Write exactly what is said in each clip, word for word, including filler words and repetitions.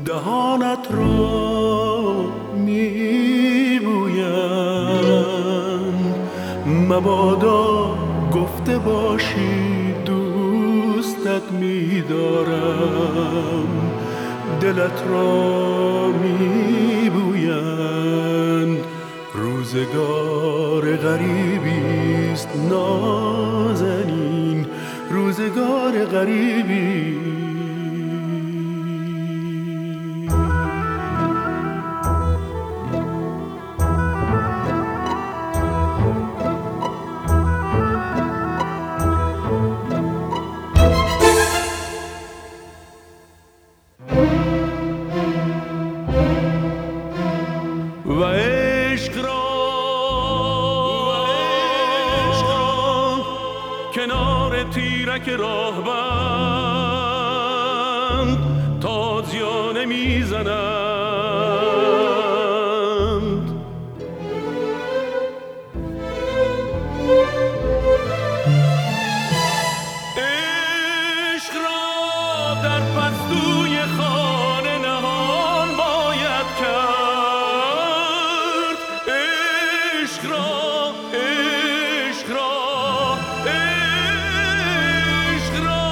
دهانت را میبویم، مبادا گفته باشی دوستت میدارم. دلت را میبویم، روزگار غریبیست نازنین، روزگار غریبی. و عشق را کنار تیرک راهبند تازیانه میزنند. عشق را در پستوی خانه نهان باید کرد. عشق را عشق را عشق را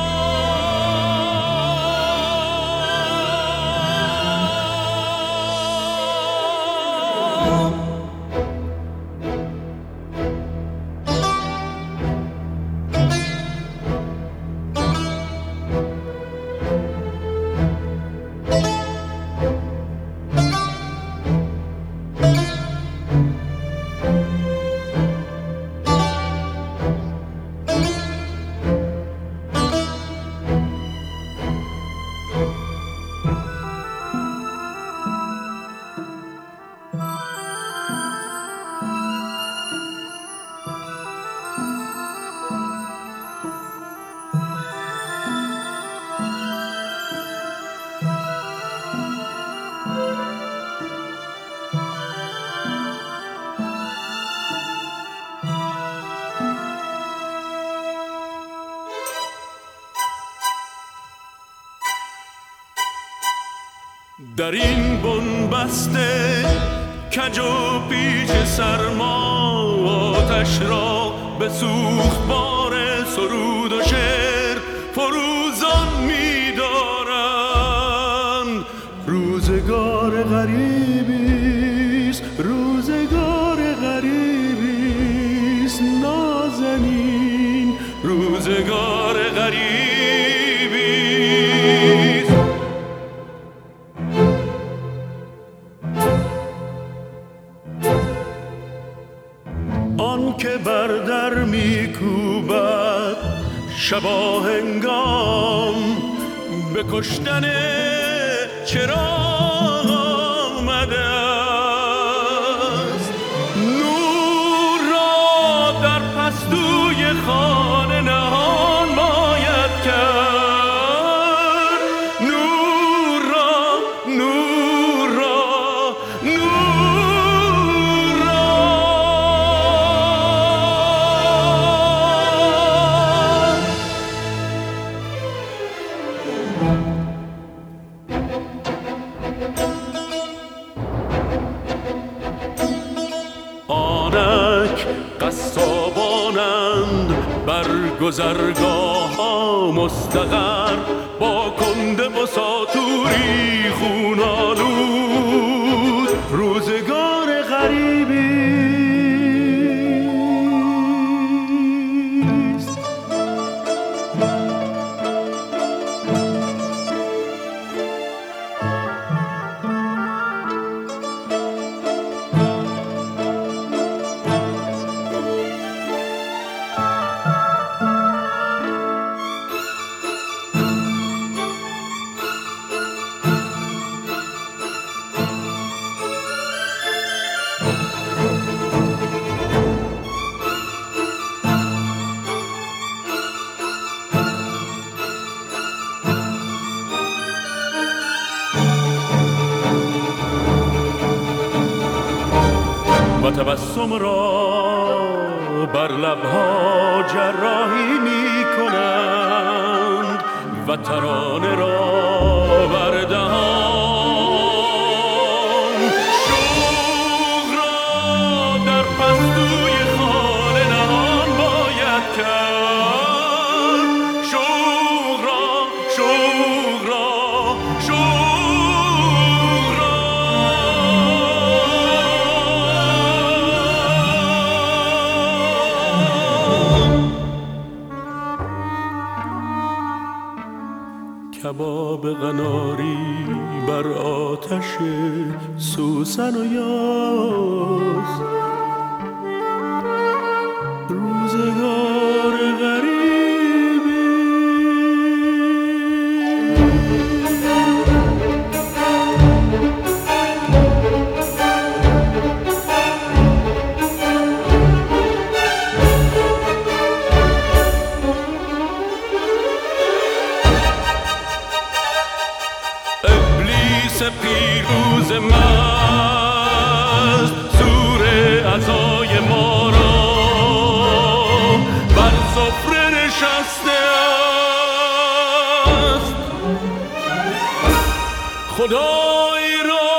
در این بنبسته کج و پیچ سرما آتش را به سوخت بار سرود و شعر فروزان می‌دارند. روزگار غریبیست، روزگار غریبیست نازنین، روزگار غریبیست. آن که بر در میکوبد شبا هنگام به کشتن چراغ آمده است. نور را در پستوی خانه نهان باید کرد. نور را نور را نور را آنک قصابانند بر گذرگاه ها مستقر، با کنده و ساتوری خون آلود، روزگار غریبیست. و تبسم را بر لبها جراحی می کنند و ترانه را بر دهان کباب قناری بر آتش سوسن و یاس، روزگار غریبی. ابلیس پیروز مست زور عزای ما را بر سفره نشسته است. خدای را